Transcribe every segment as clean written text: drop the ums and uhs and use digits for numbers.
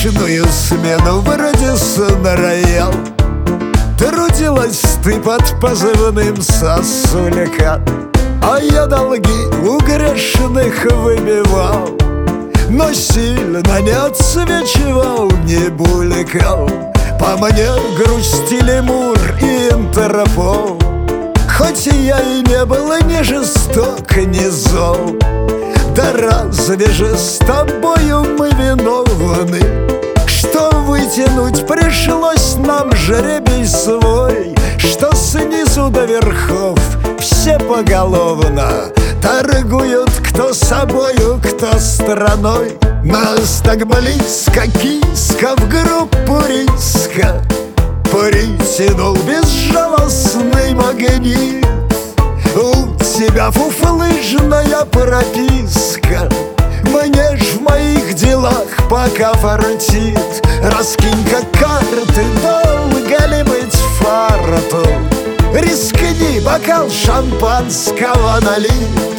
ночную смену вроде снароял. Трудилась ты под позывным сосулька, а я долги у грешных выбивал. Но сильно не отсвечивал, не булькал. По мне грустили Мур и Интерпол. Хоть я и не был ни жесток, ни зол, да разве же с тобою мы виновны, что вытянуть пришлось нам жребий свой, что снизу до верхов все поголовно торгуют кто собою, кто страной. Нас так близко киска в группу риска притянул безжалостный магнит. У тебя фуфлыжная прописка, мне ж в моих делах пока фартит. Раскинь-ка карты, долго ли быть фарту, рискни, бокал шампанского налит.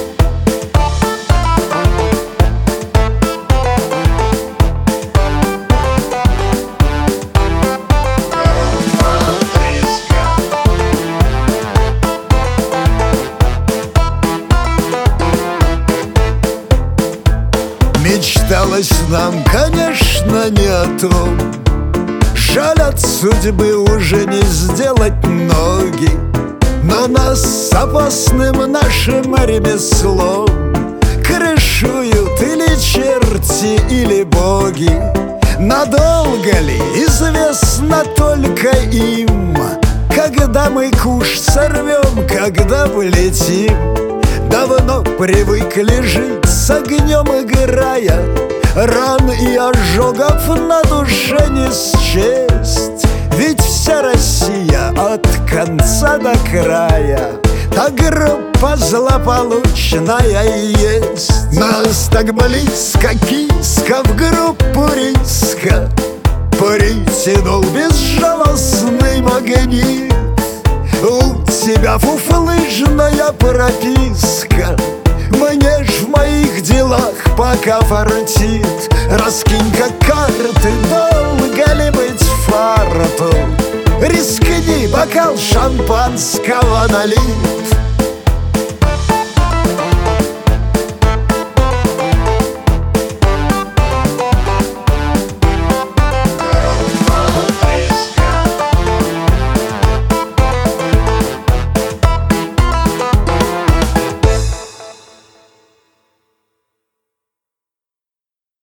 Мечталось нам, конечно, не о том. Жаль, от судьбы уже не сделать ноги, но нас с опасным нашим ремеслом крышуют или черти, или боги. Надолго ли, известно только им, когда мы куш сорвем, когда влетим. Давно привыкли жить с огнем играя, ран и ожогов на душе не счесть. Ведь вся Россия от конца до края та группа злополучная и есть. Нас так близко киска в группу риска притянул безжалостный магнит. У тебя фуфлыжная прописка, мне ж в моих делах пока фартит. Раскинь-ка карты, долго ли быть фарту, рискни, бокал шампанского налит.